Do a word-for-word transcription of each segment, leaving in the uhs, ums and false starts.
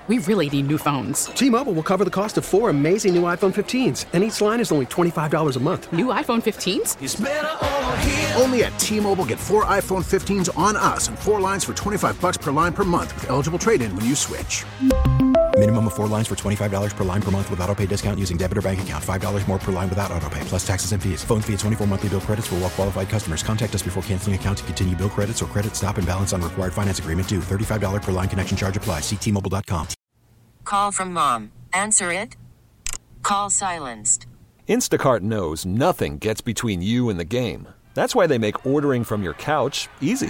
We really need new phones. T-Mobile will cover the cost of four amazing new iPhone fifteens, and each line is only twenty-five dollars a month. New iPhone fifteens? It's better over here. Only at T-Mobile, get four iPhone fifteens on us and four lines for twenty-five dollars per line per month with eligible trade-in when you switch. Minimum of four lines for twenty-five dollars per line per month with autopay discount using debit or bank account. five dollars more per line without autopay, plus taxes and fees. Phone fee at twenty-four monthly bill credits for well-qualified customers. Contact us before canceling account to continue bill credits or credit stop and balance on required finance agreement due. thirty-five dollars per line connection charge applies. See T Mobile dot com. Call from mom. Answer it. Call silenced. Instacart knows nothing gets between you and the game. That's why they make ordering from your couch easy.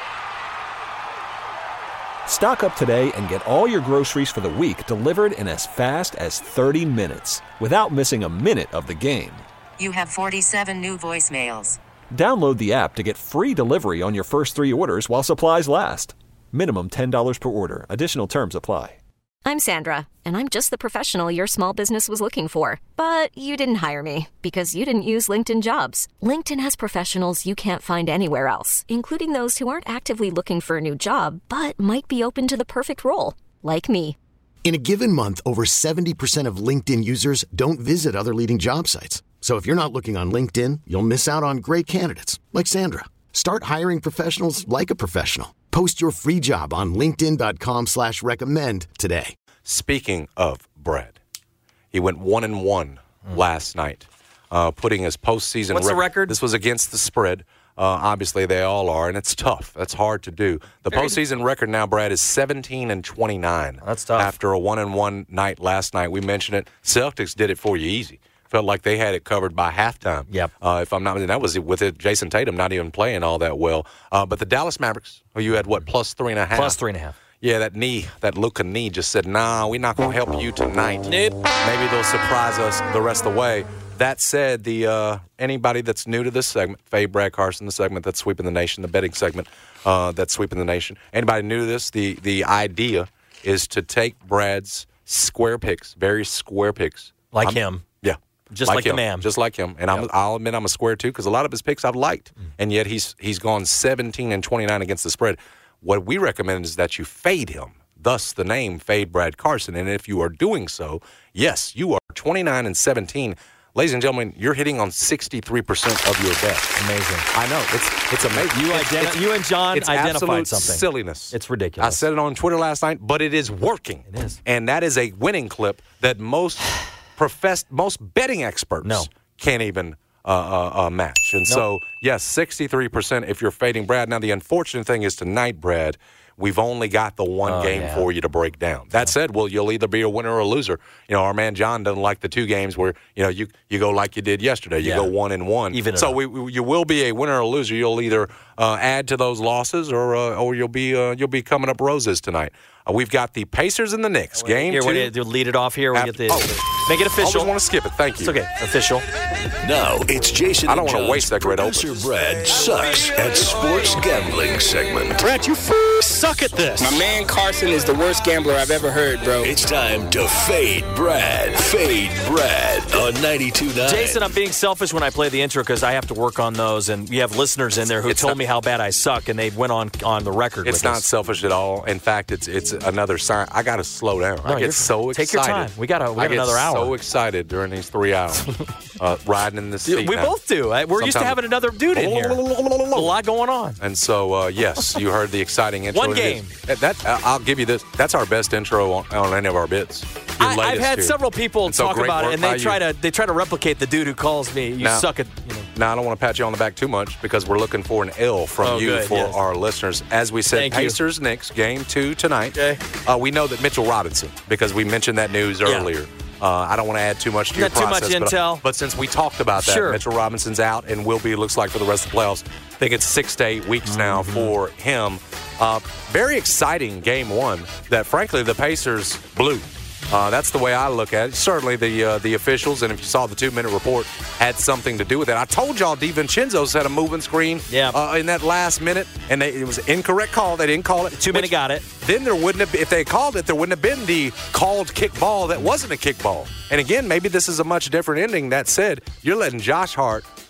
Stock up today and get all your groceries for the week delivered in as fast as thirty minutes without missing a minute of the game. You have forty-seven new voicemails. Download the app to get free delivery on your first three orders while supplies last. Minimum ten dollars per order. Additional terms apply. I'm Sandra, and I'm just the professional your small business was looking for. But you didn't hire me because you didn't use LinkedIn Jobs. LinkedIn has professionals you can't find anywhere else, including those who aren't actively looking for a new job, but might be open to the perfect role, like me. In a given month, over seventy percent of LinkedIn users don't visit other leading job sites. So if you're not looking on LinkedIn, you'll miss out on great candidates, like Sandra. Start hiring professionals like a professional. Post your free job on linkedin dot com slash recommend today. Speaking of Brad, he went one and one mm. last night, uh, putting his postseason What's record. the record? This was against the spread. Uh, obviously, they all are, and it's tough. That's hard to do. The Very postseason tough. record now, Brad, is seventeen and twenty-nine. That's tough. After a one and one night last night, we mentioned it. Celtics did it for you easy. Felt like they had it covered by halftime. Yep. Uh, if I'm not, that was with it. Jason Tatum not even playing all that well. Uh, but the Dallas Mavericks, who you had what plus three and a half. Plus three and a half. Yeah, that knee, that Luka knee, just said, "Nah, we're not going to help you tonight." Nope. Maybe they'll surprise us the rest of the way. That said, the uh, anybody that's new to this segment, Fade Brad Carson, the segment that's sweeping the nation, the betting segment uh, that's sweeping the nation. Anybody new to this? The the idea is to take Brad's square picks, very square picks, like I'm, him. Yeah. Just like, like him, the man. Just like him. And yep. I'm, I'll admit I'm a square, too, because a lot of his picks I've liked. Mm. And yet he's he's gone seventeen and twenty-nine against the spread. What we recommend is that you fade him, thus the name Fade Brad Carson. And if you are doing so, yes, you are twenty-nine and seventeen. Ladies and gentlemen, you're hitting on sixty-three percent of your bets. Amazing. I know. It's it's amazing. You, it's, identi- it's, you and John it's identified something. Silliness. It's ridiculous. I said it on Twitter last night, but it is working. It is. And that is a winning clip that most professed, most betting experts no. can't even uh, uh, uh, match. And nope. so, yes, sixty-three percent if you're fading Brad. Now, the unfortunate thing is tonight, Brad, we've only got the one oh, game yeah. for you to break down. That said, well, you'll either be a winner or a loser. You know, our man John doesn't like the two games where, you know, you, you go like you did yesterday. You yeah. go one and one. Even so we, we, you will be a winner or a loser. You'll either uh, add to those losses or uh, or you'll be uh, you'll be coming up roses tonight. Uh, we've got the Pacers and the Knicks. Oh, game here, two. Here, we'll lead it off here. We After, get the, oh, make it official. I always want to skip it. Thank you. It's okay. Official. Now it's Jason. I don't want to waste that great Producer open. Brad sucks at sports gambling segment. Brad, you f- suck at this. My man Carson is the worst gambler I've ever heard, bro. It's time to fade Brad. Fade Brad on ninety-two point nine. Jason, I'm being selfish when I play the intro because I have to work on those, and we have listeners in there who it's told not, me how bad I suck, and they went on on the record. It's with not us. selfish at all. In fact, it's it's another sign. I got to slow down. No, I get so excited. Take your time. We got, a, we got I another get hour. so excited during these three hours uh, riding in this seat. We now. both do. We're Sometimes used to having another dude in here. A lot going on. And so, uh, yes, you heard the exciting intro. One game. That, that uh, I'll give you this. That's our best intro on, on any of our bits. I, I've had here. several people and so talk about it, and they try you. to they try to replicate the dude who calls me. You now, suck at. You know. Now, I don't want to pat you on the back too much because we're looking for an L from oh, you good, for yes. our listeners. As we said, Thank Pacers, you. Knicks, game two tonight. Okay. Uh, we know that Mitchell Robinson, because we mentioned that news yeah. earlier. Uh, I don't want to add too much to Not your process. too much but, intel. But since we talked about that, sure. Mitchell Robinson's out and will be, looks like, for the rest of the playoffs. I think it's six to eight weeks mm-hmm. now for him. Uh, very exciting game one that, frankly, the Pacers blew. Uh, that's the way I look at it. Certainly the uh, the officials, and if you saw the two-minute report, had something to do with it. I told y'all DiVincenzo's had a moving screen yeah. uh, in that last minute, and they, it was an incorrect call. They didn't call it. Two-minute got it. Then there wouldn't have, if they called it, there wouldn't have been the called kick ball that wasn't a kick ball. And again, maybe this is a much different ending. That said, you're letting Josh Hart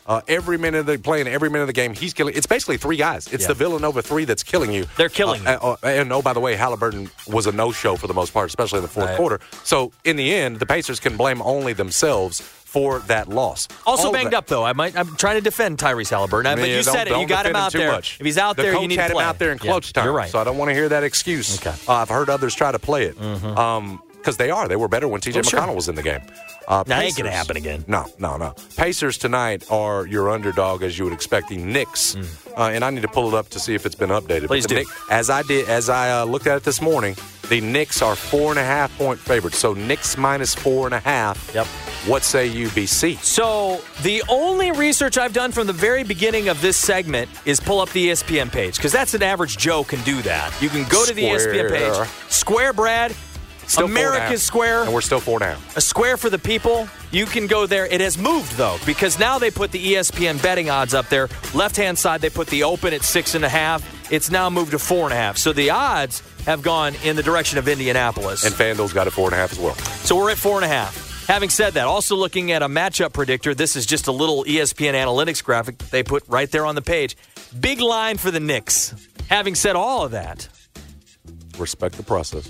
Uh, every minute they're playing, every minute of the game, he's killing. It's basically three guys. It's Yeah. the Villanova three that's killing you. They're killing uh, you. Uh, uh, and oh, by the way, Halliburton was a no-show for the most part, especially in the fourth Right. quarter. So in the end, the Pacers can blame only themselves for that loss. Also All banged that. up, though. I might, I'm trying to defend Tyrese Halliburton. I mean, but you don't- said it. You don't got him defend out too there. much. If he's out the there, coach you need had to play. him out there in Yeah, clutch time. You're right. So I don't want to hear that excuse. Okay. Uh, I've heard others try to play it. Mhm. Um, because they are. They were better when T J Oh, sure. McConnell was in the game. Uh, Now, it ain't going to Pacers- happen again. No, no, no. Pacers tonight are your underdog, as you would expect. The Knicks, uh, and I need to pull it up to see if it's been updated. Please But the do. Knick- as I did, as I uh, looked at it this morning, the Knicks are four and a half point favorites. So Knicks minus four and a half. Yep. What say you, B C? So the only research I've done from the very beginning of this segment is pull up the E S P N page, because that's an average Joe can do that. You can go to the E S P N page. Square. Square, Brad. Still four and a half. America's Square. And we're still four and a half. A square for the people. You can go there. It has moved, though, because now they put the E S P N betting odds up there. Left-hand side, they put the open at six and a half. It's now moved to four and a half. So the odds have gone in the direction of Indianapolis. And FanDuel's got it four and a half as well. So we're at four and a half. Having said that, also looking at a matchup predictor, this is just a little E S P N analytics graphic they put right there on the page. Big line for the Knicks. Having said all of that, Respect the process.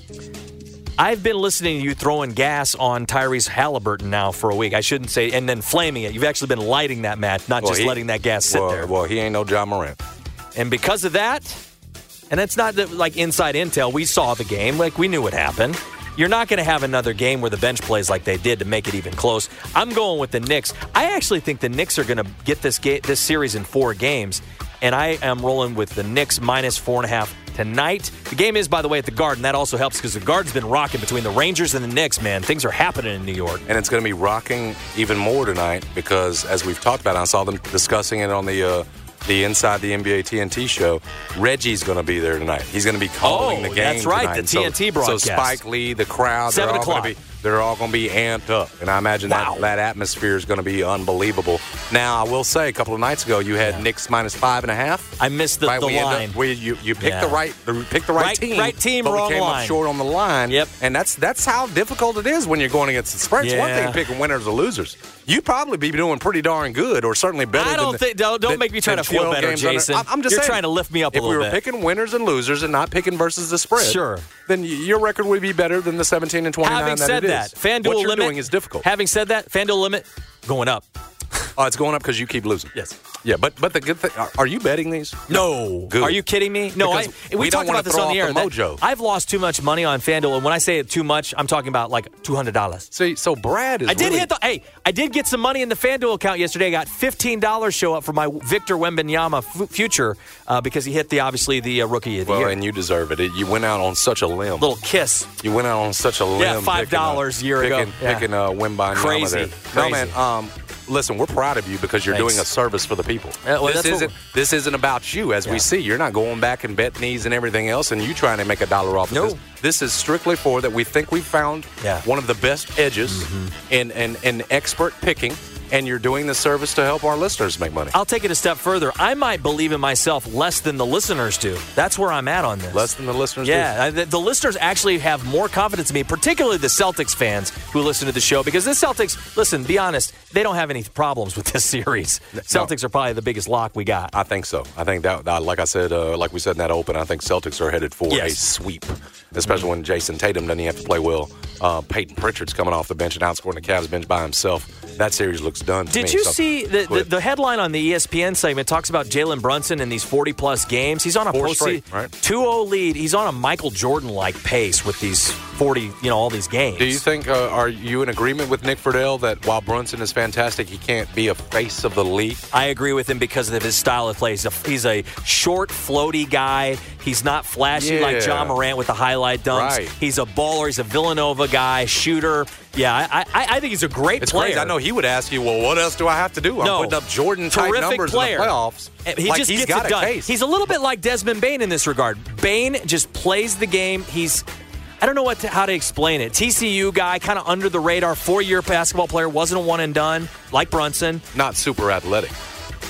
I've been listening to you throwing gas on Tyrese Halliburton now for a week. I shouldn't say, and then flaming it. You've actually been lighting that match, not Well, just he- letting that gas sit well, there. Well, he ain't no John Morant. And because of that, and that's not the, like inside intel, we saw the game, like we knew what happened. You're not going to have another game where the bench plays like they did to make it even close. I'm going with the Knicks. I actually think the Knicks are going to get this ga- this series in four games, and I am rolling with the Knicks minus four and a half tonight. The game is, by the way, at the Garden. That also helps because the Garden's been rocking between the Rangers and the Knicks, man. Things are happening in New York. And it's going to be rocking even more tonight because, as we've talked about, I saw them discussing it on the uh, the Inside the N B A T N T show. Reggie's going to be there tonight. He's going to be calling Oh, the game that's right, tonight. the T N T so, broadcast. So Spike Lee, the crowd, Seven they're all going o'clock. to be they're all going to be amped up. And I imagine Wow. that, that atmosphere is going to be unbelievable. Now, I will say, a couple of nights ago, you had Yeah. Knicks minus five and a half. I missed the, Right, the we end line. up- we, you you picked Yeah. the right the, picked the right, Right- team, right team, but wrong we came line. up short on the line. Yep. And that's that's how difficult it is when you're going against the spread. It's one Yeah. thing picking winners or losers. You'd probably be doing pretty darn good, or certainly better. I don't than, think. Don't, don't than- make me try than to feel twelve better, games under- Jason. I'm- I'm just You're saying, trying to lift me up a if we little were bit. picking winners and losers and not picking versus the spread, Sure. then y- your record would be better than the seventeen and twenty-nine Having that said it that, is. FanDuel what you're limit doing is difficult. Having said that, FanDuel limit going up. Oh, it's going up because you keep losing. Yes. Yeah, but but the good thing, are, are you betting these? No. Good. Are you kidding me? No, I, Because we, we don't talked wanna about this throw on the off air. the that- mojo. I've lost too much money on FanDuel, and when I say it too much, I'm talking about like two hundred dollars. See, so Brad is I did really, hit the. Hey, I did get some money in the FanDuel account yesterday. I got fifteen dollars show up for my Victor Wembanyama f- future uh, because he hit the obviously the uh, rookie of the Well, year. and you deserve it. It- You went out on such a limb. Little kiss. You went out on such a limb. Yeah, five dollars picking, a year uh, ago. Picking, Yeah. picking uh, Wembanyama Crazy. there. Crazy. No, man. Um, listen, we're proud of you because you're Thanks. doing a service for the people. Yeah, well, this that's what isn't this isn't about you, as Yeah. we see. You're not going back and bet knees and everything else, and you trying to make a dollar off of No. this. This is strictly for that. We think we've found Yeah. one of the best edges Mm-hmm. in, in in expert picking, and you're doing the service to help our listeners make money. I'll take it a step further. I might believe in myself less than the listeners do. That's where I'm at on this. Less than the listeners. do. Yeah, I- the, the listeners actually have more confidence in me, particularly the Celtics fans who listen to the show, because the Celtics, listen, be honest, they don't have any problems with this series. Celtics are probably the biggest lock we got. I think so. I think that, that like I said, uh, like we said in that open, I think Celtics are headed for Yes. a sweep, especially when Jason Tatum doesn't even have to play well. Uh, Peyton Pritchard's coming off the bench and outscoring the Cavs bench by himself. That series looks done to Did me. you So, see the, go the, ahead. the headline on the E S P N segment talks about Jalen Brunson in these forty-plus games? He's on a Four postseason straight, right? two oh lead. He's on a Michael Jordan-like pace with these forty, you know, all these games. Do you think, uh, are you in agreement with Nick Friedel that while Brunson is fantastic, he can't be a face of the league? I agree with him because of his style of play. He's a, he's a short, floaty guy. He's not flashy like Yeah. John Morant with the highlight dunks. Right. He's a baller. He's a Villanova guy, shooter. Yeah, I, I, I think he's a great It's player. crazy. I know he would ask you, well, what else do I have to do? I'm No. putting up Jordan-type Terrific numbers player. in the playoffs. And He like just he's gets got it a done. case. He's a little bit like Desmond Bain in this regard. Bain just plays the game. He's, I don't know what to, how to explain it. T C U guy, kind of under the radar, four-year basketball player, wasn't a one and done like Brunson. Not super athletic.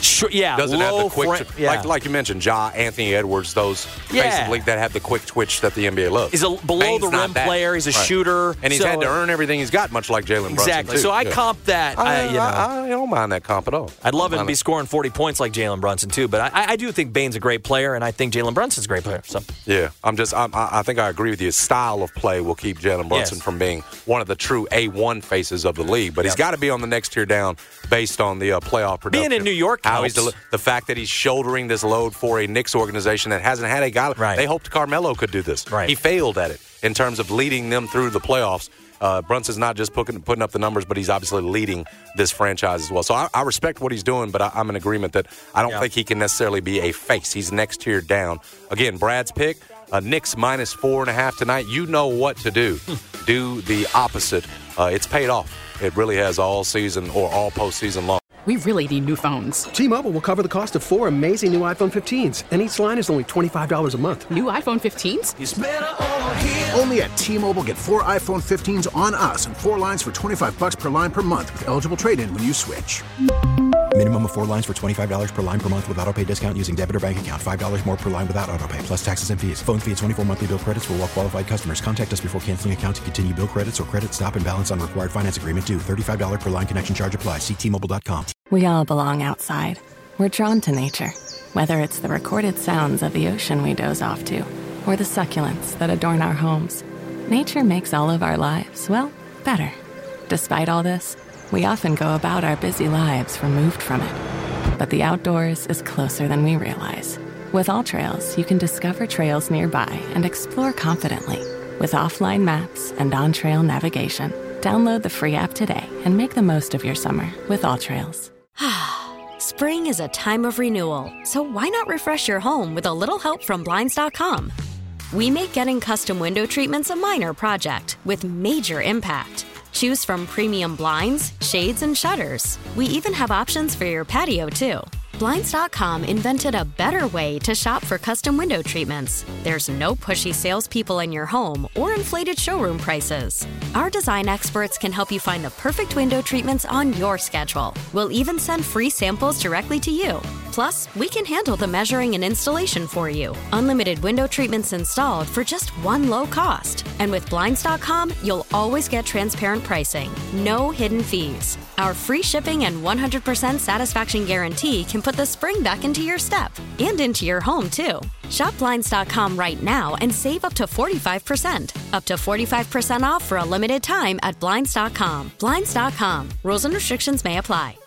Sure, yeah, doesn't have low the quick, frame, yeah. like like you mentioned, Ja, Anthony Edwards, those Yeah. basically that have the quick twitch that the N B A loves. He's a below the rim player. He's a Right. shooter, and he's so- had to earn everything he's got, much like Jalen Brunson. Exactly. too. So I Yeah. comp that. I, I, you know, I, I don't mind that comp at all. I'd love him to Mind be it. scoring forty points like Jalen Brunson too, but I, I do think Bane's a great player, and I think Jalen Brunson's a great player. So Yeah, I'm just. I'm, I I think I agree with you. His style of play will keep Jalen Brunson Yes. from being one of the true A one faces of the league, but he's Yep. got to be on the next tier down based on the uh, playoff production. Being in New York how he's helps. deli- the fact that he's shouldering this load for a Knicks organization that hasn't had a guy. Right. They hoped Carmelo could do this. Right. He failed at it in terms of leading them through the playoffs. Uh, Brunson's not just putting, putting up the numbers, but he's obviously leading this franchise as well. So I, I respect what he's doing, but I, I'm in agreement that I don't Yeah. think he can necessarily be a face. He's next tier down. Again, Brad's pick, uh, Knicks minus four and a half tonight. You know what to do. Do the opposite. Uh, it's paid off. It really has all season or all postseason long. We really need new phones. T-Mobile will cover the cost of four amazing new iPhone fifteens, and each line is only twenty-five dollars a month. New iPhone fifteens? Only at T-Mobile, get four iPhone fifteens on us and four lines for twenty-five bucks per line per month with eligible trade-in when you switch. Minimum of four lines for twenty-five dollars per line per month with autopay discount using debit or bank account. five dollars more per line without autopay, plus taxes and fees. Phone fee at twenty-four monthly bill credits for well-qualified customers. Contact us before canceling account to continue bill credits or credit stop and balance on required finance agreement due. thirty-five dollars per line connection charge applies. See T Mobile dot com. We all belong outside. We're drawn to nature, whether it's the recorded sounds of the ocean we doze off to, or the succulents that adorn our homes. Nature makes all of our lives, well, better. Despite all this, we often go about our busy lives removed from it. But the outdoors is closer than we realize. With AllTrails, you can discover trails nearby and explore confidently. With offline maps and on-trail navigation, download the free app today and make the most of your summer with AllTrails. Spring is a time of renewal, so why not refresh your home with a little help from Blinds dot com? We make getting custom window treatments a minor project with major impact. Choose from premium blinds, shades, and shutters. We even have options for your patio, too. Blinds dot com invented a better way to shop for custom window treatments. There's no pushy salespeople in your home or inflated showroom prices. Our design experts can help you find the perfect window treatments on your schedule. We'll even send free samples directly to you. Plus, we can handle the measuring and installation for you. Unlimited window treatments installed for just one low cost. And with Blinds dot com, you'll always get transparent pricing. No hidden fees. Our free shipping and one hundred percent satisfaction guarantee can put the spring back into your step and into your home, too. Shop Blinds dot com right now and save up to forty-five percent. Up to forty-five percent off for a limited time at Blinds dot com. Blinds dot com. Rules and restrictions may apply.